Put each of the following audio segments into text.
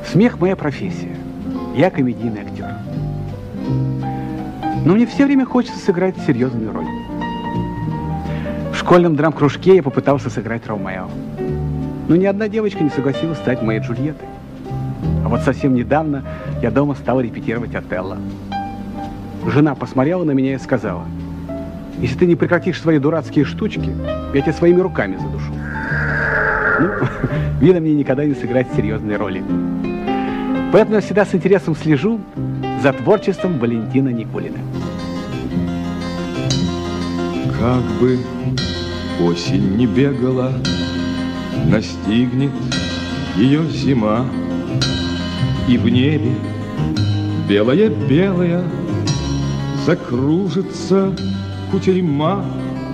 Смех – моя профессия. Я комедийный актер. Но мне все время хочется сыграть серьезную роль. В школьном драм-кружке я попытался сыграть Ромео. Но ни одна девочка не согласилась стать моей Джульеттой. А вот совсем недавно я дома стал репетировать Отелло. Жена посмотрела на меня и сказала: если ты не прекратишь свои дурацкие штучки, я тебя своими руками задушу. Ну, видно, мне никогда не сыграть серьезные роли. Поэтому я всегда с интересом слежу за творчеством Валентина Никулина. Как бы осень не бегала, настигнет ее зима, и в небе белая-белая закружится кутерьма.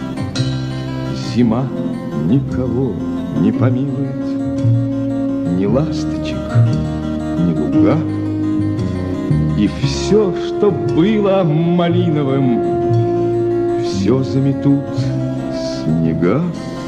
Зима никого не помилует, ни ласточек, ни луга, и все, что было малиновым, все заметут снега.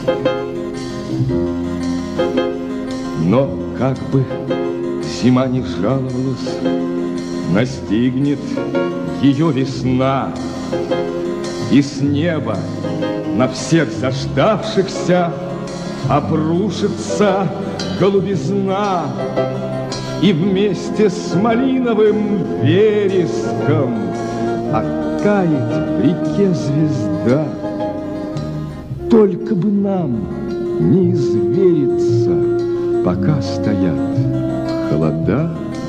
Но как бы зима не жаловалась, настигнет ее весна, и с неба на всех заждавшихся обрушится голубизна, и вместе с малиновым вереском оттает в реке звезда. Только бы нам не извериться, пока стоят холода.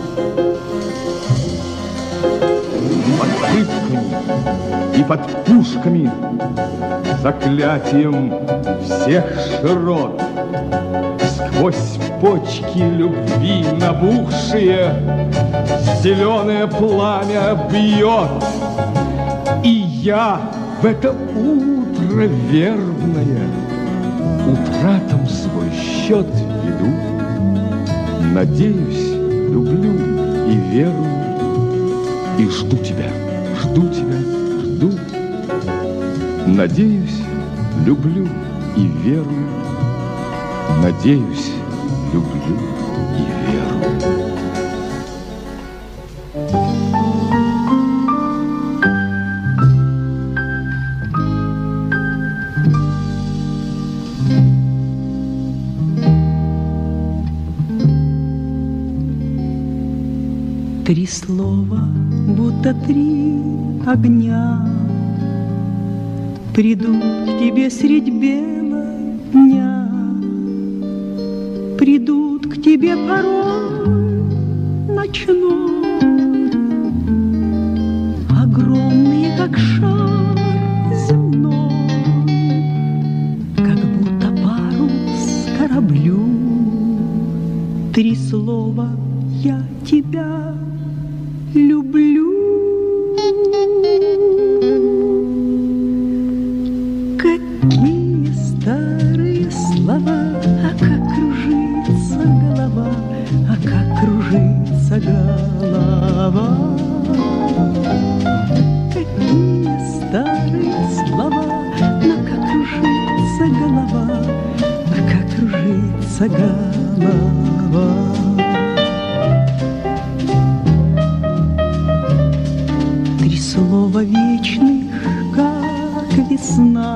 Под пытками и под пушками, заклятием всех широт, сквозь почки любви набухшие зеленое пламя бьет. И я в это утро вербное утратам свой счет веду. Надеюсь, люблю и верую, и жду тебя, жду. Надеюсь, люблю и верую, надеюсь, люблю и верую. Три слова, будто три огня, придут к тебе средь бела дня, придут к тебе порой ночной, огромные, как шар земной, как будто парус кораблю. Три слова: я тебя люблю. Какие старые слова, а как кружится голова, а как кружится голова. Какие старые слова, но как кружится голова, а как кружится голова. Слова вечных, как весна,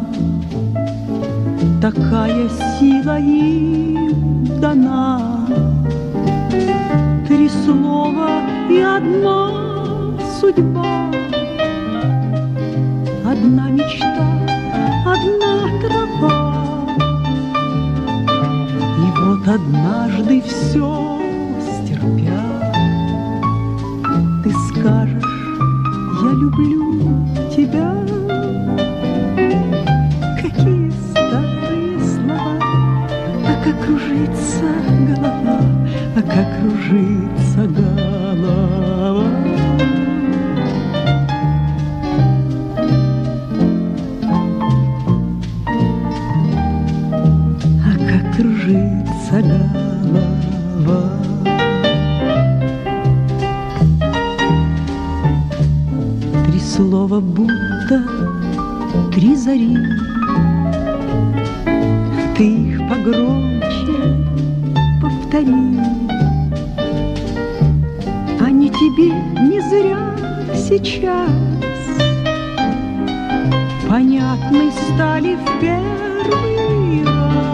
такая сила им дана. Три слова и одна судьба, одна мечта, одна тропа. И вот однажды все стерпя, ты скажешь: я люблю тебя. Какие старые слова, а как кружится голова, а как кружится голова. А как кружится голова. Слово будто три зари, ты их погромче повтори. тебе не зря сейчас понятны стали в первый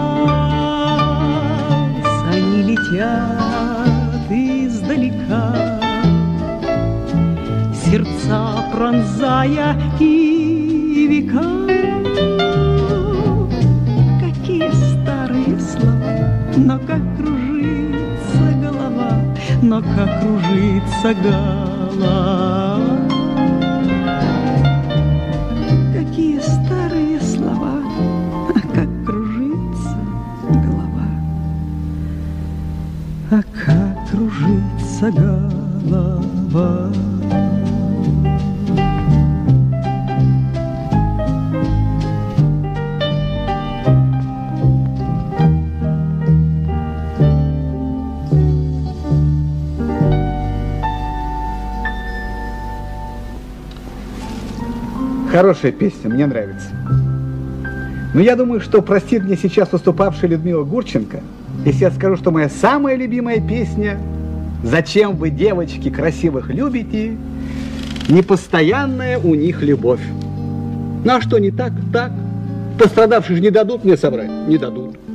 раз. Они летят издалека, сердца пронзая и века. Какие старые слова, но как кружится голова, но как кружится голова. Какие старые слова, а как кружится голова, а как кружится голова. Хорошая песня, мне нравится. Но я думаю, что простит мне сейчас выступавшая Людмила Гурченко, если я скажу, что моя самая любимая песня «Зачем вы, девочки, красивых любите? Непостоянная у них любовь». Ну а что, не так? Так. Пострадавшие же не дадут мне собрать? Не дадут.